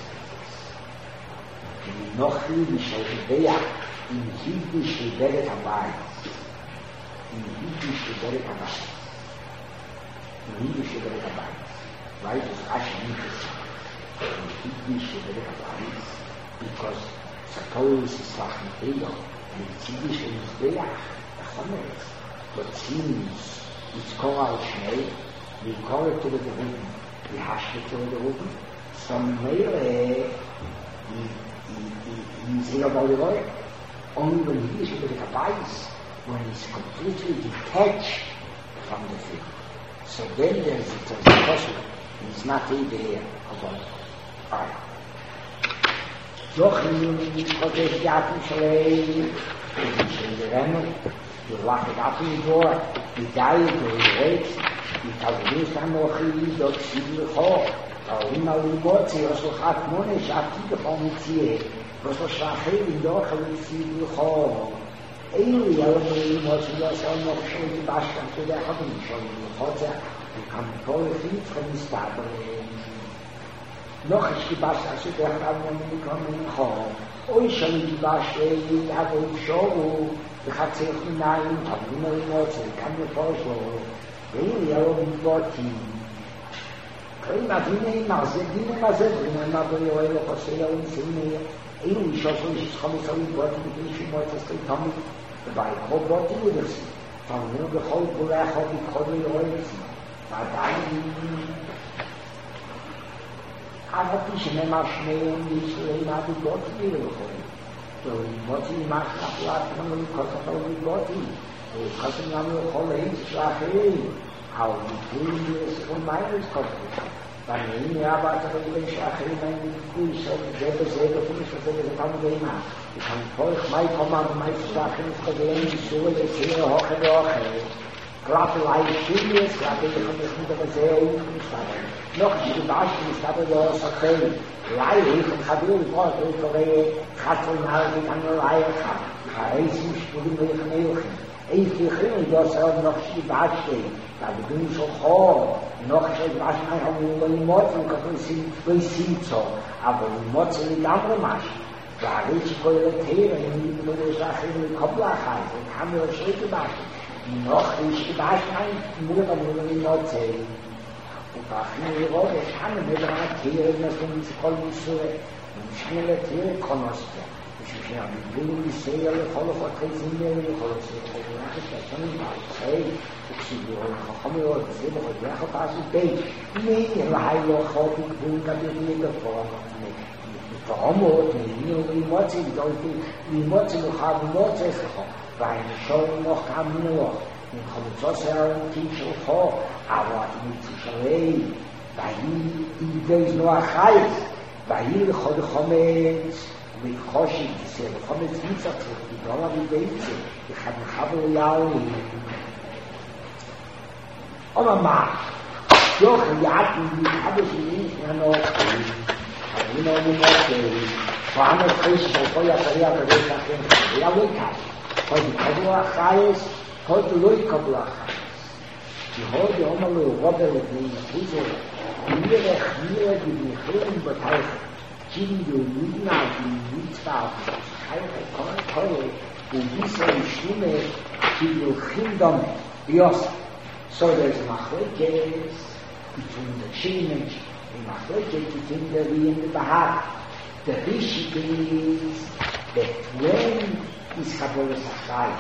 [SPEAKER 1] in Nochli Mishal in Hegdesh Beret Kabbalists. In Hegdesh Beret Kabbalists. In Hegdesh Beret Kabbalists. Why does Rashi enters in Hegdesh Beret Kabbalists? Because suppose it's Lachmiteyo, and it's Yiddish in Mizbeach, the Chometz, but since it's Koral Shnei, we call it to the Rubin, we hash it to the Rubin, some Meire, he's here about the Lord, only when Yiddish is the Kabbalists, when he's completely detached from the thing. So then there's a question, he's not even here about it. Alright. Doch in Kodesh Yatim Shalei, in the Remmel, you lock it up in the door, you die, you wait, you tell the news Anochi, you don't see the Chor, Tarim Alimotzi, Oslo Chat Monesh, Ati Bechol Mitzieh, Oslo Shachir, in Docha, you see the Chor. Eili, Elimotzi, Yosel, Noch Shul, Bashkan, to the Chabin, Shul, Chotzer, you come to the feet from the Staber, noch ich gebasst, als ich dort angekommen bin, oi schon ich gebasst, ich habe ich schon, ich habe sich hinein, ich habe immer ich kann mir vorstellen, wenn ich auch mit Worten, kann ich mal dienen, mal sehen, mal bei euch, was ich auch in Sinne, ich habe so, ich komme so mit Worten, ich bin schon das gekommen, dabei, ich habe Worte oder sie, von mir geholt, wo ich habe, ich kann mir euch, war da aber die sind immer schnell und die sind immer die Gott wiederholen. So, die Gott, die macht nach Lachen und die kostet auch die Gott. Die kostet ja nur voll hinzuschlagen. Aber die Tun, die ist von meines Kopfes. Weil ich mir aber in Schwache in meinen Fuß und selber für mich, was ich kann gehen habe. Ich kann voll mein kommen, aber mein Schwache ist gewesen, die Schule ist hier hoch. Klappelei Schiene, glaube ich, habe das nicht aber sehr umgeschlagen. Noch ist die Beispiel, ich habe da so erzählt. Leider, ich habe nur gesagt, ich habe Katzenhaus mit einer Leier gehabt. Ich habe nicht mit dem Milchen. Ich kriege das auch noch die Beispiel. Da bin ich schon hoch. Noch ist es wahrscheinlich auch nur die Motzen, wenn sie so. Aber die Motzen nicht andere Maschen. Da richtig Qualität, in die Sache in den Kopflach heißt. Ich habe mir das schon gemacht. Noch ist die Wahrscheinlich nur in Nordsee. Und da finde ich auch, ich kann mir da erzählen, dass du nicht so und schnelle Tiere kannst. Ich habe mit Blumen gesehen, voller Vertretung in der Kollektion. Ich habe schon mal gesagt, ich habe mir auch gesehen, dass ich auch das Bild nicht in der Heilung habe, ich bin da nicht gefahren. Warum? Die Motzen, die Motzen haben Motzen gehabt. Weil schon noch kam nur, und kommt so sehr ein Tisch vor, aber nicht zu schreien, weil ich weiß nur ein Kreis, weil ich komme mit Koschig, ich komme jetzt nicht dazu, ich komme mit Beize, ich habe ja auch nicht. Aber mal, doch, ja, die habe ich nicht mehr noch, habe ich noch nicht mehr, vor allem frisch, vorher verliert, ja, wirklich. Heute Kabulach heißt, heute Leute Kabulach heißt. Die heute haben wir Robbe mit den Füßen, die ihre die Höhen beteiligt, die Lügner, die Mitzvah, die Keine, und diese Stimme, die Kinder, Dios, so dass Machlekes, die tun der Schienmensch, die Machlekes, die Kinder wie in der Behag. Der Wichtige ist, der Twin, is Kabbalah Sachai.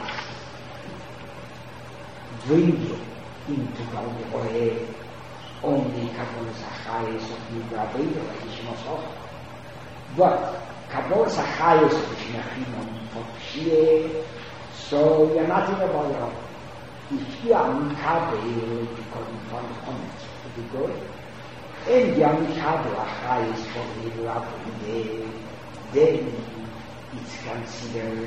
[SPEAKER 1] Bring you into the Ohe. Only Kabbalah Sachai is of the Rabbi, like ich muss auch. But Kabbalah Sachai is of the Shnachim of Shie, so you're not in the Ohe. If you are in Kabbalah, you can find comments. Is it good? And you are in Kabbalah Sachai is for the Rabbi, then it's considered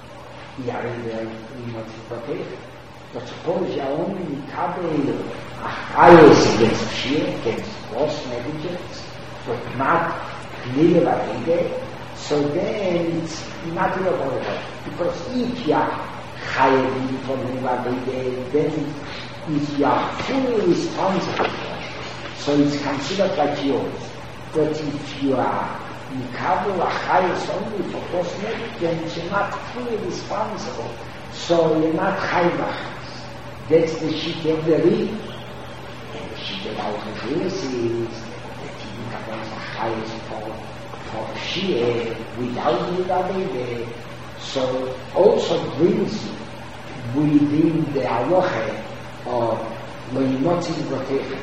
[SPEAKER 1] but suppose you are only covering a highest against sheer, against false negligence, but not clear every so then it's not about it. Because if you are higher from every day, then you are fully responsible. So it's considered like yours. But if you are in Kabbalah highest only for false negligence, you're not fully responsible. So you're not Chaybach. That's the Shita of the Ri. And the Shita of our Jews is that you Kabbalah highest for Shia without the Rabbi. So also brings within the Aloha of when you're not in protection.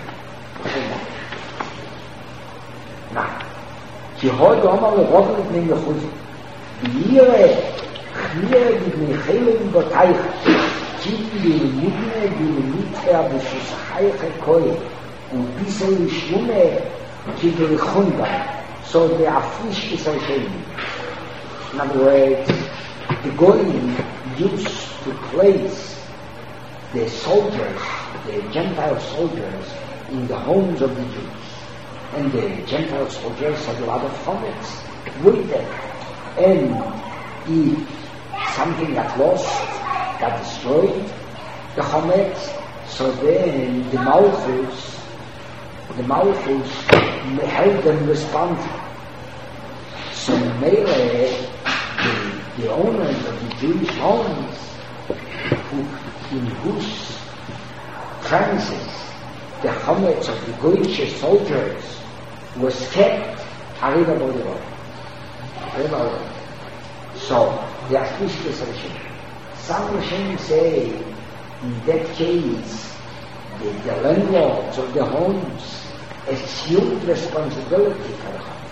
[SPEAKER 1] Now, כי הוד אומר לרוב לפני מחוזי בירה חמיר לבני חילם בתייך קיפי ללימודנה ולמיתחיה בשושחייך הכוי וביסו לשלומה כדרכון בה so the afresh is a shame. In other words, the Goyim used to place the soldiers, the Gentile soldiers, in the homes of the Jews. And the Gentile soldiers had a lot of hobbits with them. And if something got lost, got destroyed, the Chometz, so then the Malchus held them responsible. So Mele, the owners of the Jewish homes, in whose premises the Chometz of the Goyish soldiers was kept, Arriba Bodero. So, the Ashkishke Solution. Some Rishonim say, in that case, the landlords of the homes assumed responsibility for the Chayes.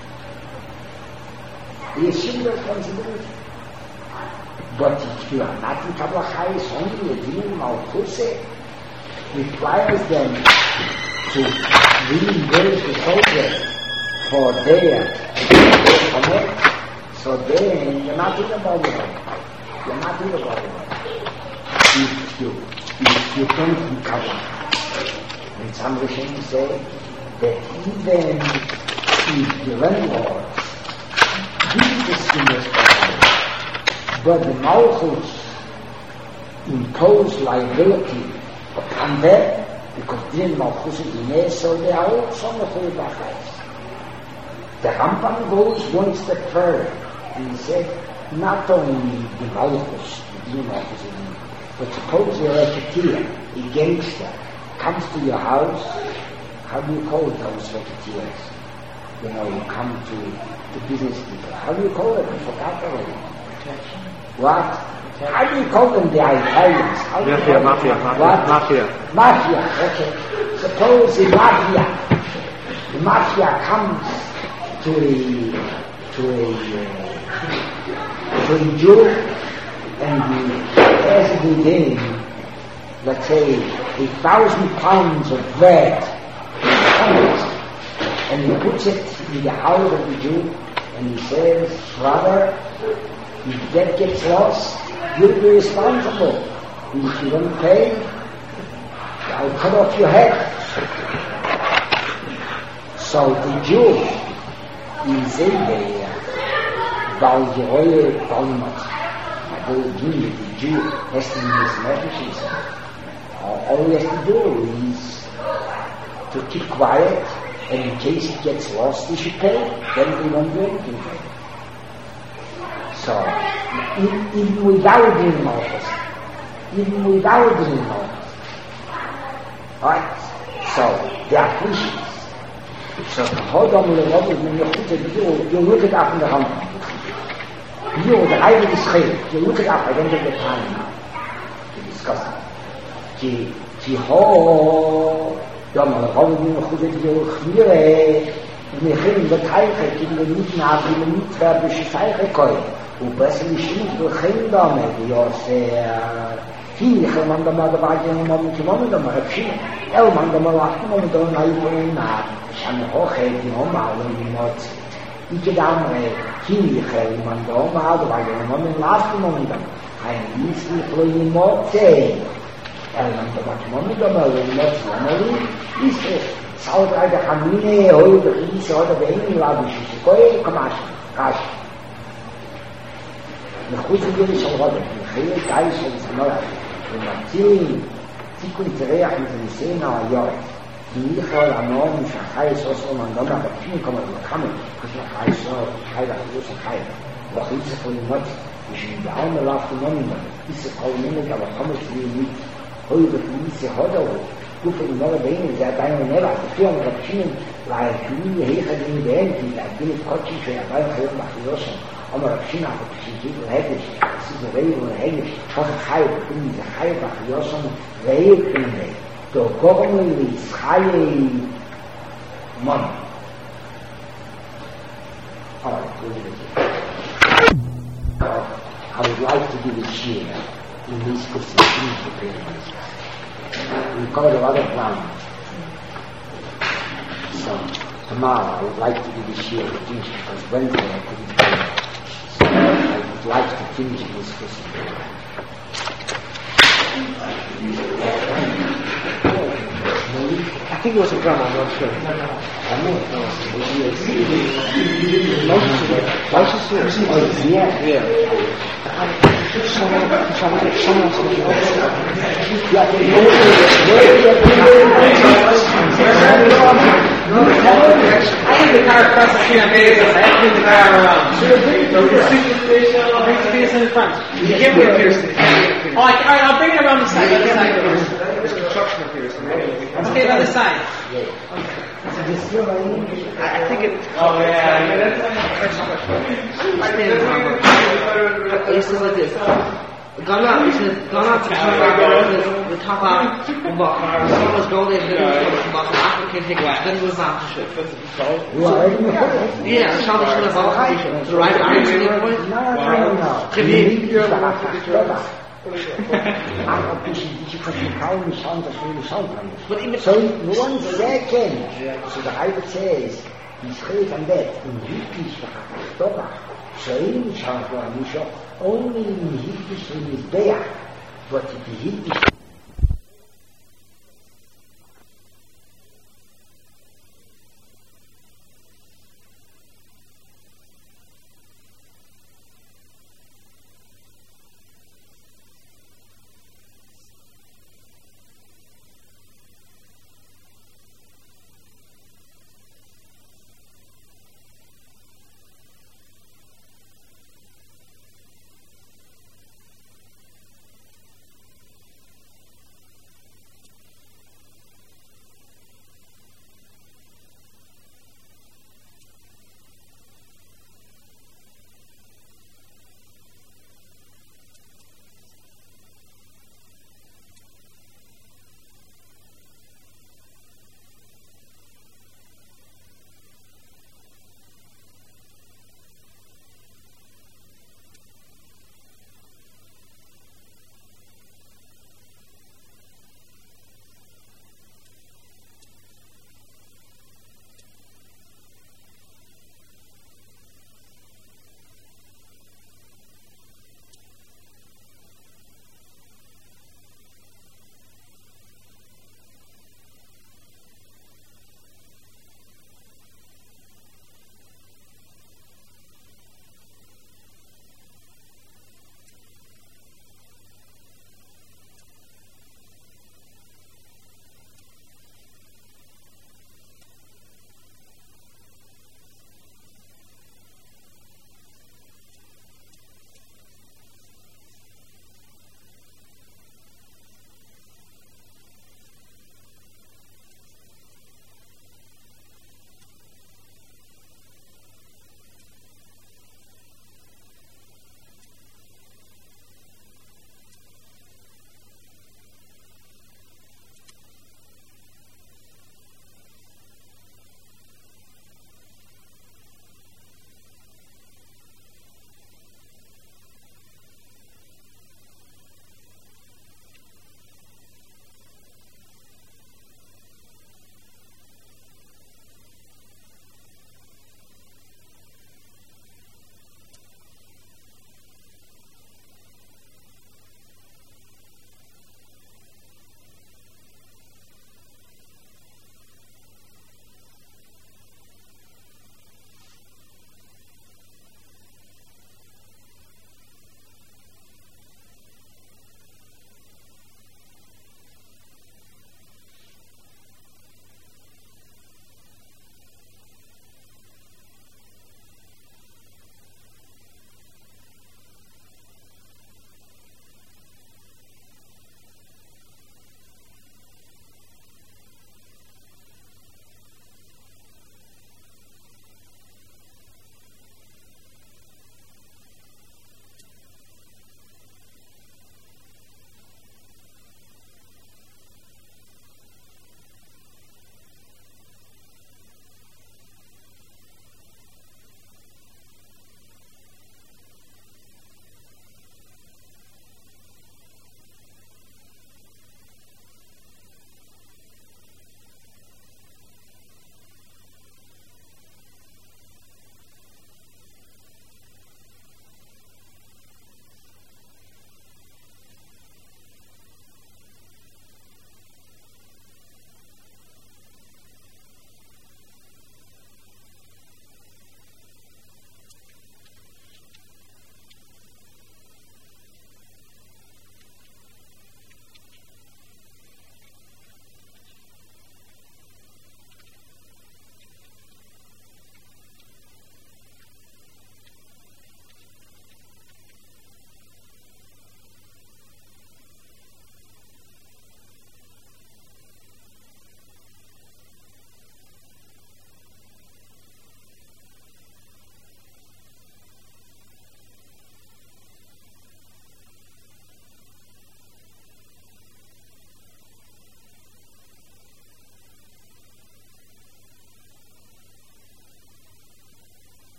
[SPEAKER 1] He assumed responsibility. But if you are not in Kabbalah Chayes, only a Din Malchuse requires them to reimburse the soldier for their commit. So then you're not in the body. You're not in the body. If you don't in Kabbalah. And some Rishonim say that even if the landlord gives the stimulus, but the Malchus impose liability upon them because Din Malchus is in, so they are also not for the Bachais. The Rambam goes one step further and he said not only the Malchus, the Din Malchus is in, but suppose you're a racketeer, a gangster, comes to your house. How do you call those racketeers? You know, you come to the business people. How do you call them? I forgot already. What? How do you call them, the Italians? Mafia, okay. Suppose the mafia comes to a Jew and he has with him, let's say, 1,000 pounds of bread and he puts it in the house of the Jew and he says, brother, if that gets lost, you'll be responsible. And if you don't pay, I'll cut off your head. So the Jew is in there, weil die Reue Balmats. The Jew has to use messages. All he has to do is to keep quiet, and in case it gets lost, he should pay. Then he won't do anything for it. So, even without Din Malchus, right? So, the afflictions. So, Hodam Lerob, when you look it up in the Rambam. You, the Heilige Schrift, you look it up, I don't have the time now to discuss it. Ki ho, Yom Lerob, when you look at your Chmire, when you hear the Teiche, in the Mitnah, in the Mitzvah, which is Teiche Koi. ובסם ישמות בלחים דומה ויוסר היניך מן דמה דבר גנומן כמון דמה רבשים אל מן דמה לחתום ומדון היו פרינה שם הוכת גנום מעלום ממוצ וכדאמרי היניך מן דמה דבר גנומן לחתום ומדון היניס לכלו ימוצה אל מן דמה כמון דמה ומוצ למרי ישראל סעוד רגע חמיני הוי בכי סעוד הבאים לבו ששקוי כמשהו רשי מחוץ לגיל של רודם, מחיי קייס של זמורה, ומצילים תיקון תריח מזניסיין העיורת, כי מיכל הנאום שהחייס עושו מנדום הרפים כמו לקחמם, כשם החייס לא חי לחזור של חי, ואחרי צריך ללמוד, ושנדעו מלאך תנומים, איסר כל מיני כבחומץ לימית, הוי וכניסי הודו, גוף ולמור הבאים, זה עדיין נבע, לפי המרפשים, להרפים יהיך הדין בהם, כי להגביל את קודשי שעדיין חיות בחיוסם, aber China hat sich gehört, es ist eine Regel und eine Regel, was Chai, in diese Chai, was Yosham, Regel, to Gormel, ist Chai, Mann. I would like to give a share in this position to parents. We covered a lot of ground. So, tomorrow I would like to give a share to finish because Wednesday I couldn't do it. I would like to finish this question.
[SPEAKER 2] I think it was a drum, I'm not sure. I think the car across the street on Vegas, I have to bring the car around. Bring the Vegas in the front. You can't bring Pearson. Alright, I'll bring it around the side. There's construction up here, so maybe okay, on the side. Okay. I think it... Oh, yeah. That's not much fun. This is like this.
[SPEAKER 3] Gana is het Gana te gaan de kappa omdat alles gold is omdat Afrika heeft dan was aan te zetten. Ja, dat zou dus wel gaan. The right answer point.
[SPEAKER 1] No.
[SPEAKER 3] Gebied.
[SPEAKER 1] Maar dus die vertrouwen sound als we sound aan.
[SPEAKER 3] But in the
[SPEAKER 1] So one second, so the Bible says, die schreef aan dat in Jüdisch toch. So in Schaafwa, only in Jüdisch in is there, but the Jüdisch